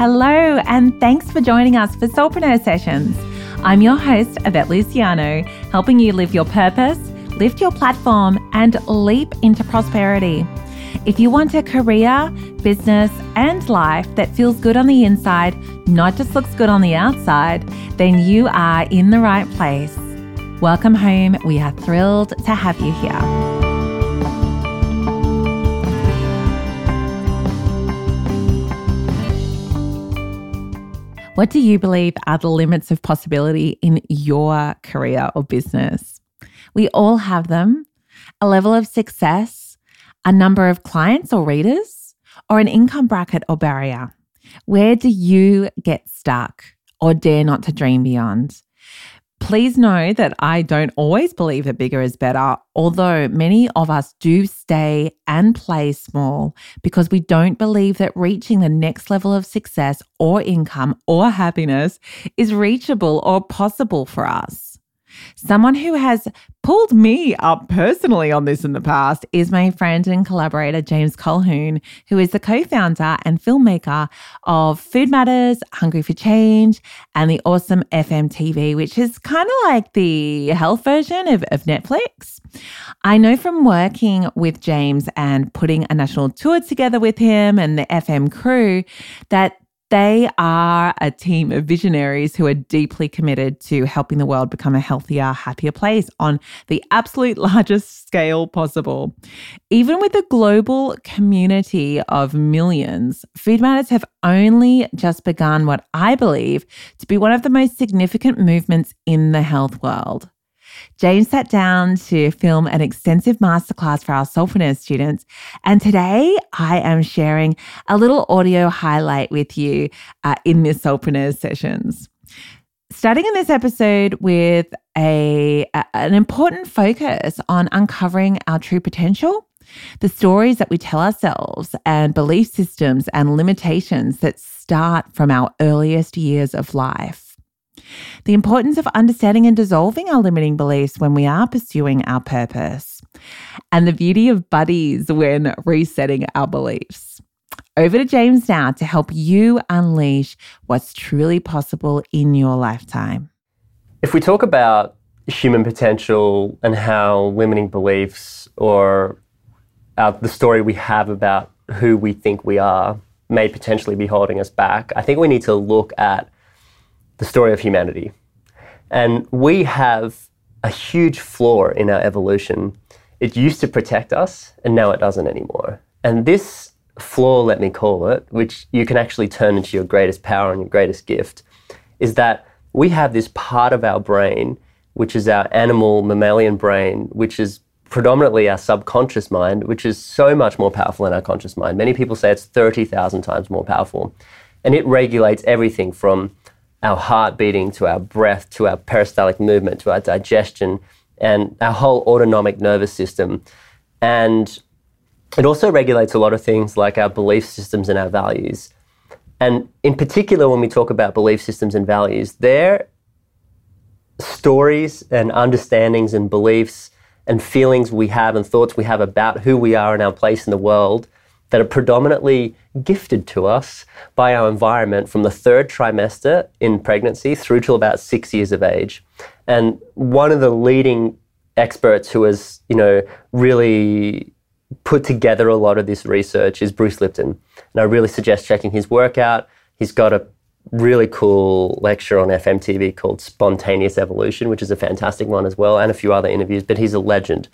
Hello, and thanks for joining us for Soulpreneur Sessions. I'm your host, Yvette Luciano, helping you live your purpose, lift your platform, and leap into prosperity. If you want a career, business, and life that feels good on the inside, not just looks good on the outside, then you are in the right place. Welcome home. We are thrilled to have you here. What do you believe are the limits of possibility in your career or business? We all have them. A level of success, a number of clients or readers, or an income bracket or barrier. Where do you get stuck or dare not to dream beyond? Please know that I don't always believe that bigger is better, although many of us do stay and play small because we don't believe that reaching the next level of success or income or happiness is reachable or possible for us. Someone who has pulled me up personally on this in the past is my friend and collaborator, James Colquhoun, who is the co-founder and filmmaker of Food Matters, Hungry for Change, and the awesome FM TV, which is kind of like the health version of Netflix. I know from working with James and putting a national tour together with him and the FM crew that they are a team of visionaries who are deeply committed to helping the world become a healthier, happier place on the absolute largest scale possible. Even with a global community of millions, Food Matters have only just begun what I believe to be one of the most significant movements in the health world. James sat down to film an extensive masterclass for our Soulpreneur students, and today I am sharing a little audio highlight with you in this Soulpreneur Sessions. Starting in this episode with an important focus on uncovering our true potential, the stories that we tell ourselves and belief systems and limitations that start from our earliest years of life. The importance of understanding and dissolving our limiting beliefs when we are pursuing our purpose, and the beauty of buddies when resetting our beliefs. Over to James now to help you unleash what's truly possible in your lifetime. If we talk about human potential and how limiting beliefs or the story we have about who we think we are may potentially be holding us back, I think we need to look at the story of humanity. And we have a huge flaw in our evolution. It used to protect us, and now it doesn't anymore. And this flaw, let me call it, which you can actually turn into your greatest power and your greatest gift, is that we have this part of our brain, which is our animal mammalian brain, which is predominantly our subconscious mind, which is so much more powerful than our conscious mind. Many people say it's 30,000 times more powerful. And it regulates everything from our heart beating, to our breath, to our peristaltic movement, to our digestion, and our whole autonomic nervous system. And it also regulates a lot of things like our belief systems and our values. And in particular, when we talk about belief systems and values, they're stories and understandings and beliefs and feelings we have and thoughts we have about who we are and our place in the world that are predominantly gifted to us by our environment from the third trimester in pregnancy through till about 6 years of age. And one of the leading experts who has, really put together a lot of this research is Bruce Lipton. And I really suggest checking his work out. He's got a really cool lecture on FM TV called Spontaneous Evolution, which is a fantastic one as well, and a few other interviews, but he's a legend.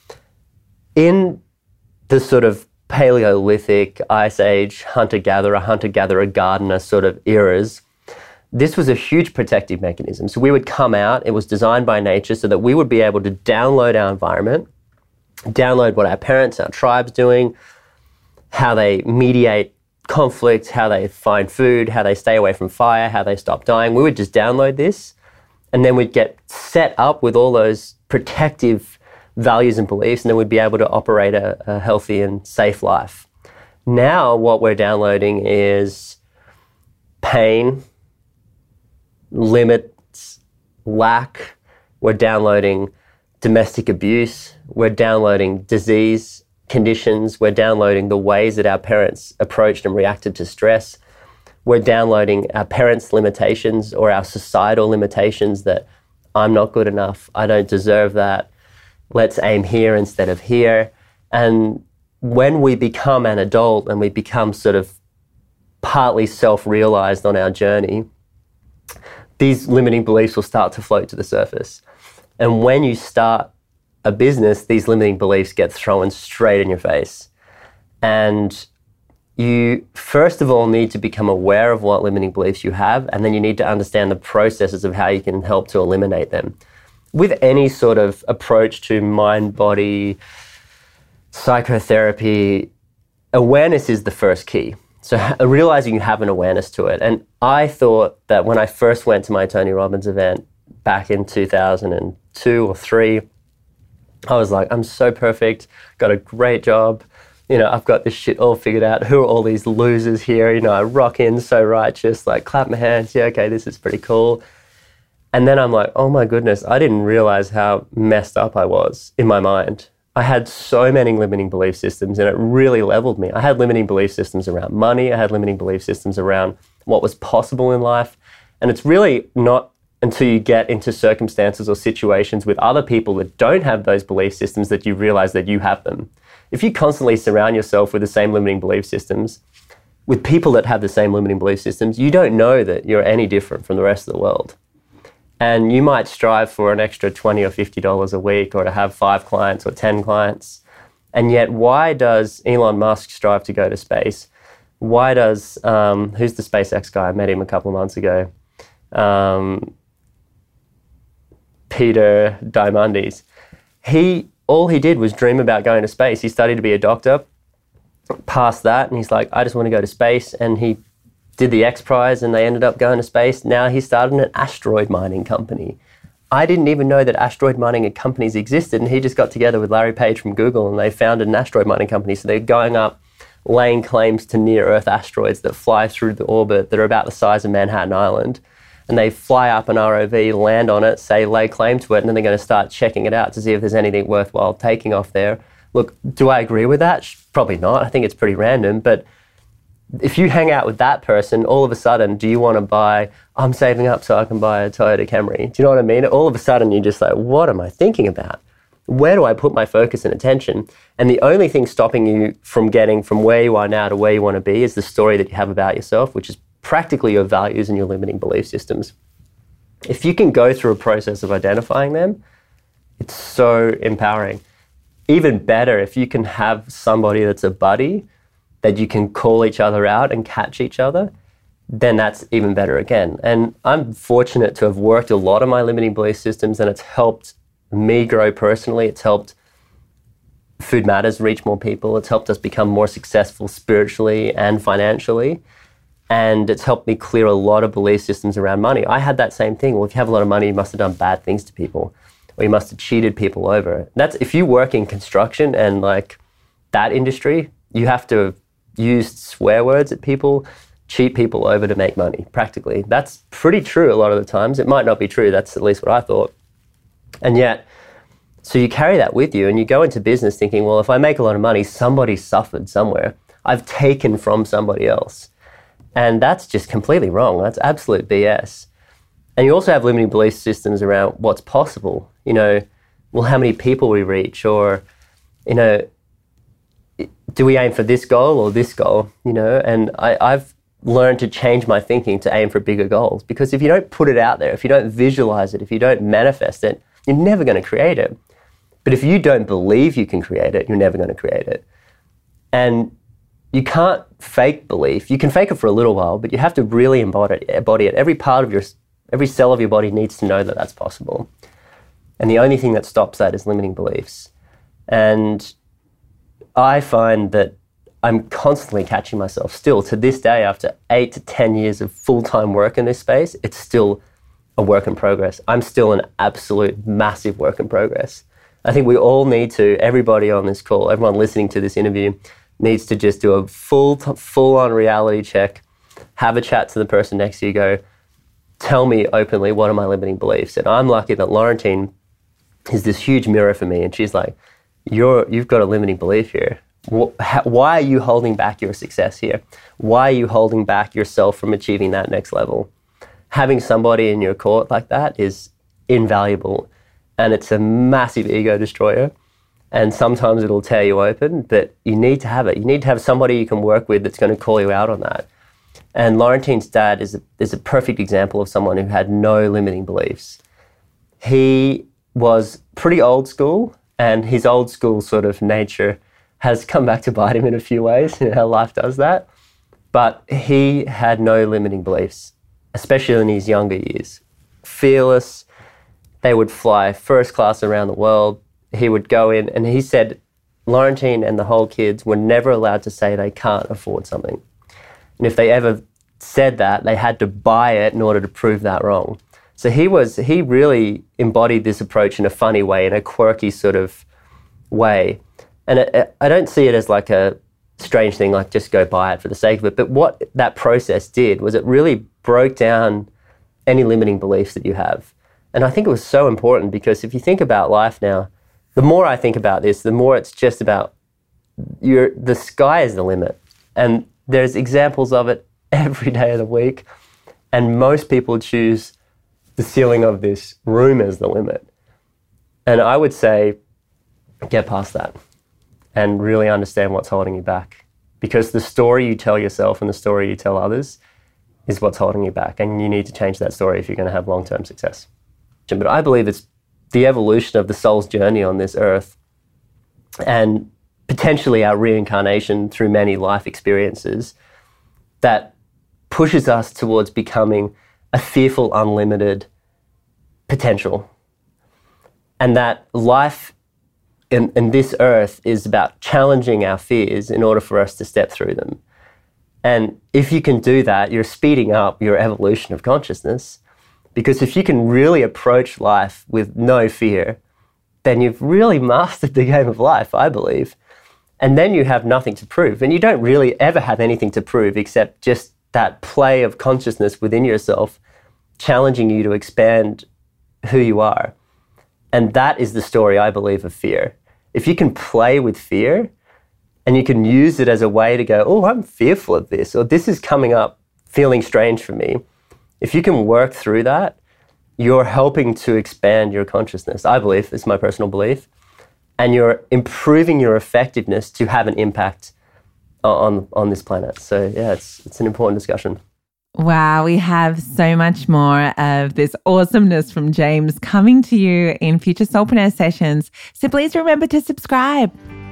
In the sort of Paleolithic, Ice Age, hunter-gatherer, gardener sort of eras, this was a huge protective mechanism. So we would come out, it was designed by nature so that we would be able to download our environment, download what our parents, our tribe's doing, how they mediate conflict, how they find food, how they stay away from fire, how they stop dying. We would just download this, and then we'd get set up with all those protective values and beliefs, and then we'd be able to operate a healthy and safe life. Now what we're downloading is pain, limits, lack. We're downloading domestic abuse. We're downloading disease conditions. We're downloading the ways that our parents approached and reacted to stress. we're downloading our parents' limitations or our societal limitations that I'm not good enough, I don't deserve that, let's aim here instead of here. And when we become an adult and we become sort of partly self-realized on our journey, these limiting beliefs will start to float to the surface. And when you start a business, these limiting beliefs get thrown straight in your face. And you, first of all, need to become aware of what limiting beliefs you have, and then you need to understand the processes of how you can help to eliminate them. With any sort of approach to mind, body, psychotherapy, awareness is the first key. So realizing you have an awareness to it. And I thought that when I first went to my Tony Robbins event back in 2002 or 3, I was like, I'm so perfect, got a great job, I've got this shit all figured out. Who are all these losers here? I rock in so righteous, like clap my hands. Yeah, okay, this is pretty cool. And then I'm like, oh my goodness, I didn't realize how messed up I was in my mind. I had so many limiting belief systems and it really leveled me. I had limiting belief systems around money. I had limiting belief systems around what was possible in life. And it's really not until you get into circumstances or situations with other people that don't have those belief systems that you realize that you have them. If you constantly surround yourself with the same limiting belief systems, with people that have the same limiting belief systems, you don't know that you're any different from the rest of the world. And you might strive for an extra $20 or $50 a week or to have 5 clients or 10 clients. And yet, why does Elon Musk strive to go to space? Why does, who's the SpaceX guy? I met him a couple of months ago. Peter Diamandis. All he did was dream about going to space. He studied to be a doctor, passed that, and he's like, I just want to go to space. And he did the X Prize and they ended up going to space. Now he started an asteroid mining company. I didn't even know that asteroid mining companies existed, and he just got together with Larry Page from Google and they founded an asteroid mining company. So they're going up, laying claims to near-Earth asteroids that fly through the orbit that are about the size of Manhattan Island. And they fly up an ROV, land on it, say lay claim to it, and then they're going to start checking it out to see if there's anything worthwhile taking off there. Look, do I agree with that? Probably not. I think it's pretty random, but if you hang out with that person, all of a sudden, do you want to buy, I'm saving up so I can buy a Toyota Camry. Do you know what I mean? All of a sudden, you're just like, what am I thinking about? Where do I put my focus and attention? And the only thing stopping you from getting from where you are now to where you want to be is the story that you have about yourself, which is practically your values and your limiting belief systems. If you can go through a process of identifying them, it's so empowering. Even better if you can have somebody that's a buddy that you can call each other out and catch each other, then that's even better again. And I'm fortunate to have worked a lot of my limiting belief systems, and it's helped me grow personally. It's helped Food Matters reach more people. It's helped us become more successful spiritually and financially. And it's helped me clear a lot of belief systems around money. I had that same thing. Well, if you have a lot of money, you must have done bad things to people, or you must have cheated people over. That's if you work in construction and like that industry, you have to use swear words at people, cheat people over to make money, practically. That's pretty true a lot of the times. It might not be true. That's at least what I thought. And yet, so you carry that with you and you go into business thinking, well, if I make a lot of money, somebody suffered somewhere. I've taken from somebody else. And that's just completely wrong. That's absolute BS. And you also have limiting belief systems around what's possible. Well, how many people we reach, or, do we aim for this goal or this goal? And I've learned to change my thinking to aim for bigger goals, because if you don't put it out there, if you don't visualize it, if you don't manifest it, you're never going to create it. But if you don't believe you can create it, you're never going to create it. And you can't fake belief. You can fake it for a little while, but you have to really embody it. Every cell of your body needs to know that that's possible. And the only thing that stops that is limiting beliefs. And I find that I'm constantly catching myself still to this day, after 8 to 10 years of full-time work in this space, it's still a work in progress. I'm still an absolute massive work in progress. I think we all need to, everybody on this call, everyone listening to this interview, needs to just do a full-on reality check, have a chat to the person next to you, go, tell me openly, what are my limiting beliefs? And I'm lucky that Laurentine is this huge mirror for me, and she's like, you've got a limiting belief here. Why are you holding back your success here? Why are you holding back yourself from achieving that next level? Having somebody in your court like that is invaluable, and it's a massive ego destroyer. And sometimes it'll tear you open, but you need to have it. You need to have somebody you can work with that's going to call you out on that. And Laurentine's dad is a perfect example of someone who had no limiting beliefs. He was pretty old school, and his old school sort of nature has come back to bite him in a few ways. You know how life does that. But he had no limiting beliefs, especially in his younger years. Fearless. They would fly first class around the world. He would go in, and he said Laurentine and the whole kids were never allowed to say they can't afford something. And if they ever said that, they had to buy it in order to prove that wrong. So he really embodied this approach in a funny way, in a quirky sort of way. And I don't see it as like a strange thing, like just go buy it for the sake of it. But what that process did was it really broke down any limiting beliefs that you have. And I think it was so important, because if you think about life now, the more I think about this, the more it's just about the sky is the limit. And there's examples of it every day of the week. And most people choose the ceiling of this room as the limit. And I would say, get past that and really understand what's holding you back. Because the story you tell yourself and the story you tell others is what's holding you back. And you need to change that story if you're going to have long-term success. But I believe it's the evolution of the soul's journey on this earth, and potentially our reincarnation through many life experiences, that pushes us towards becoming a fearful, unlimited potential. And that life in this earth is about challenging our fears in order for us to step through them. And if you can do that, you're speeding up your evolution of consciousness. Because if you can really approach life with no fear, then you've really mastered the game of life, I believe. And then you have nothing to prove. And you don't really ever have anything to prove except just that play of consciousness within yourself, challenging you to expand who you are. And that is the story, I believe, of fear. If you can play with fear and you can use it as a way to go, oh, I'm fearful of this, or this is coming up feeling strange for me. If you can work through that, you're helping to expand your consciousness, I believe, it's my personal belief, and you're improving your effectiveness to have an impact on this planet. So yeah, it's an important discussion. Wow, we have so much more of this awesomeness from James coming to you in future Soulpreneur sessions. So please remember to subscribe.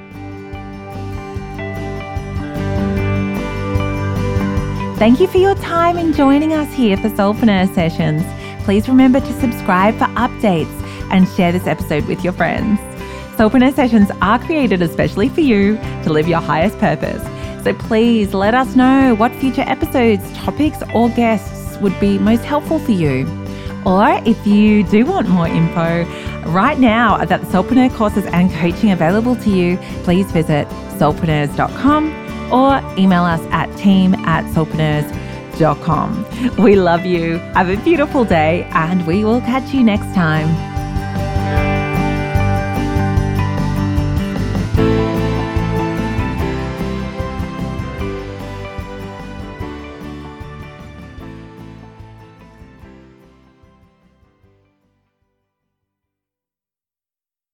Thank you for your time in joining us here for Soulpreneur Sessions. Please remember to subscribe for updates and share this episode with your friends. Soulpreneur Sessions are created especially for you to live your highest purpose. So please let us know what future episodes, topics, or guests would be most helpful for you. Or if you do want more info, right now I've got the Soulpreneur courses and coaching available to you. Please visit soulpreneurs.com or email us at team@soulpreneurs.com. We love you. Have a beautiful day, and we will catch you next time.